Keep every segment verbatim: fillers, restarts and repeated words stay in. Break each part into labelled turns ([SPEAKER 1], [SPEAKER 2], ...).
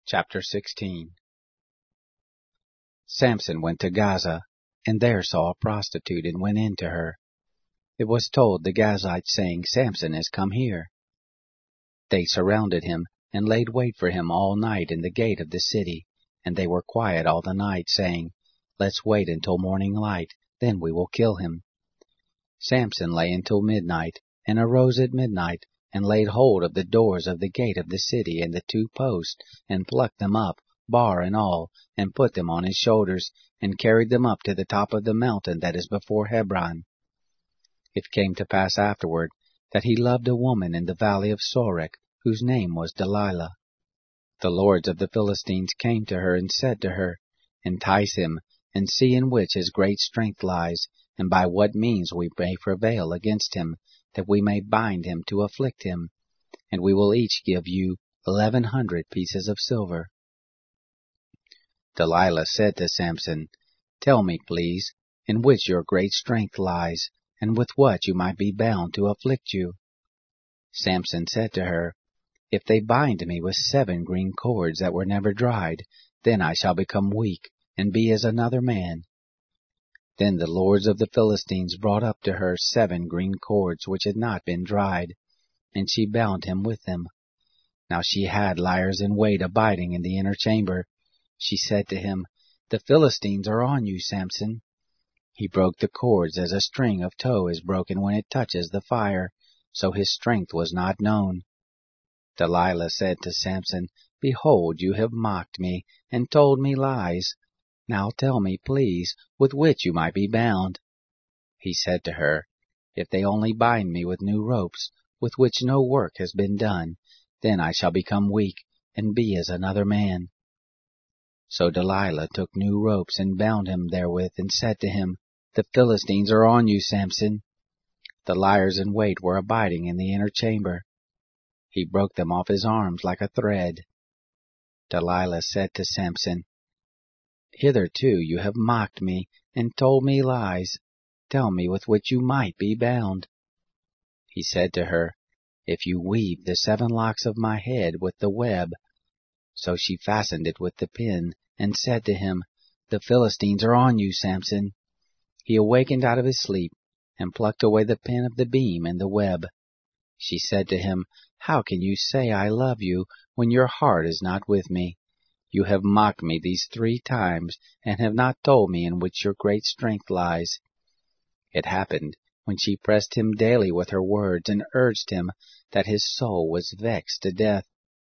[SPEAKER 1] Chapter sixteen. Samson went to Gaza, and there saw a prostitute, and went in to her. It was told the Gazites, saying, Samson is come here. They surrounded him, and laid wait for him all night in the gate of the city, and they were quiet all the night, saying, Let's wait until morning light, then we will kill him. Samson lay until midnight, and arose at midnight, and laid hold of the doors of the gate of the city and the two posts, and plucked them up, bar and all, and put them on his shoulders, and carried them up to the top of the mountain that is before Hebron. It came to pass afterward, that he loved a woman in the valley of Sorek, whose name was Delilah. The lords of the Philistines came to her, and said to her, Entice him, and see in which his great strength lies, and by what means we may prevail against him, that we may bind him to afflict him, and we will each give you eleven hundred pieces of silver. Delilah said to Samson, Tell me, please, in which your great strength lies, and with what you might be bound to afflict you. Samson said to her, If they bind me with seven green cords that were never dried, then I shall become weak, and be as another man. Then the lords of the Philistines brought up to her seven green cords which had not been dried, and she bound him with them. Now she had liers in wait abiding in the inner chamber. She said to him, The Philistines are on you, Samson. He broke the cords as a string of tow is broken when it touches the fire, so his strength was not known. Delilah said to Samson, Behold, you have mocked me, and told me lies. Now tell me, please, with which you might be bound. He said to her, If they only bind me with new ropes, with which no work has been done, then I shall become weak, and be as another man. So Delilah took new ropes, and bound him therewith, and said to him, The Philistines are on you, Samson. The liers in wait were abiding in the inner chamber. He broke them off his arms like a thread. Delilah said to Samson, Hitherto you have mocked me, and told me lies. Tell me with which you might be bound. He said to her, If you weave the seven locks of my head with the web. So she fastened it with the pin, and said to him, The Philistines are on you, Samson. He awakened out of his sleep, and plucked away the pin of the beam and the web. She said to him, How can you say I love you, when your heart is not with me? You have mocked me these three times, and have not told me in which your great strength lies. It happened, when she pressed him daily with her words, and urged him, that his soul was vexed to death.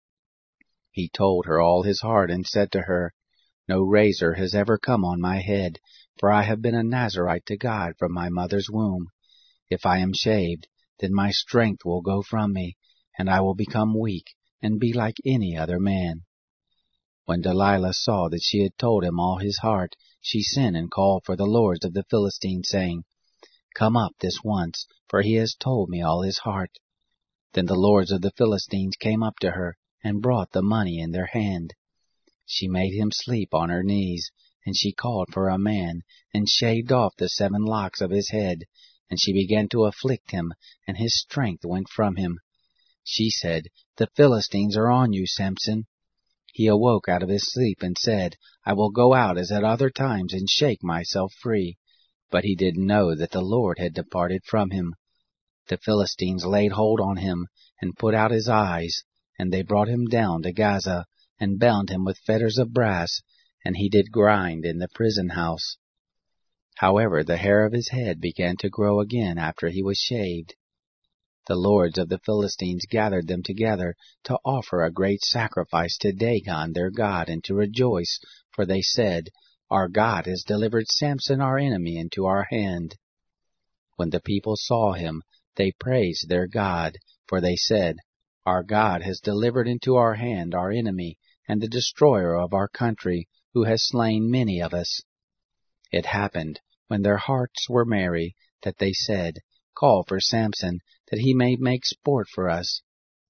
[SPEAKER 1] He told her all his heart, and said to her, No razor has ever come on my head, for I have been a Nazarite to God from my mother's womb. If I am shaved, then my strength will go from me, and I will become weak, and be like any other man. When Delilah saw that she had told him all his heart, she sent and called for the lords of the Philistines, saying, Come up this once, for he has told me all his heart. Then the lords of the Philistines came up to her, and brought the money in their hand. She made him sleep on her knees, and she called for a man, and shaved off the seven locks of his head, and she began to afflict him, and his strength went from him. She said, The Philistines are on you, Samson. He awoke out of his sleep, and said, I will go out as at other times, and shake myself free. But he didn't know that the Lord had departed from him. The Philistines laid hold on him, and put out his eyes, and they brought him down to Gaza, and bound him with fetters of brass, and he did grind in the prison house. However, the hair of his head began to grow again after he was shaved. The lords of the Philistines gathered them together to offer a great sacrifice to Dagon their god, and to rejoice, for they said, Our God has delivered Samson our enemy into our hand. When the people saw him, they praised their God, for they said, Our God has delivered into our hand our enemy, and the destroyer of our country, who has slain many of us. It happened, when their hearts were merry, that they said, Call for Samson, that he may make sport for us.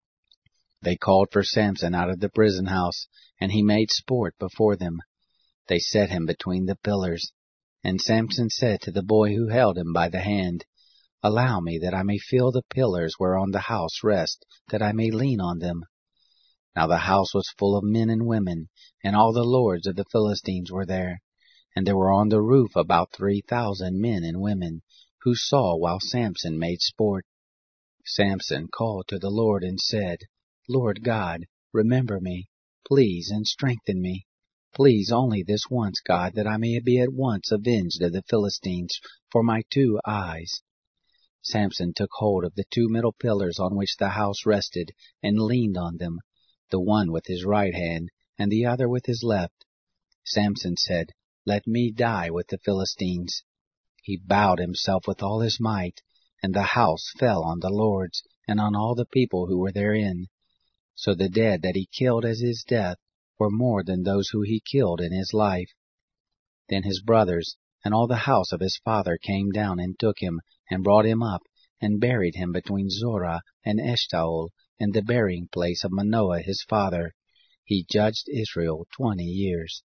[SPEAKER 1] They called for Samson out of the prison house, and he made sport before them. They set him between the pillars. And Samson said to the boy who held him by the hand, Allow me that I may feel the pillars whereon the house rests, that I may lean on them. Now the house was full of men and women, and all the lords of the Philistines were there. And there were on the roof about three thousand men and women, who saw while Samson made sport. Samson called to the Lord and said, Lord God, remember me, please, and strengthen me. Please only this once, God, that I may be at once avenged of the Philistines for my two eyes. Samson took hold of the two middle pillars on which the house rested, and leaned on them, the one with his right hand, and the other with his left. Samson said, Let me die with the Philistines. He bowed himself with all his might, and the house fell on the lords, and on all the people who were therein. So the dead that he killed as his death were more than those who he killed in his life. Then his brothers and all the house of his father came down and took him, and brought him up, and buried him between Zorah and Eshtaol, in the burying place of Manoah his father. He judged Israel twenty years.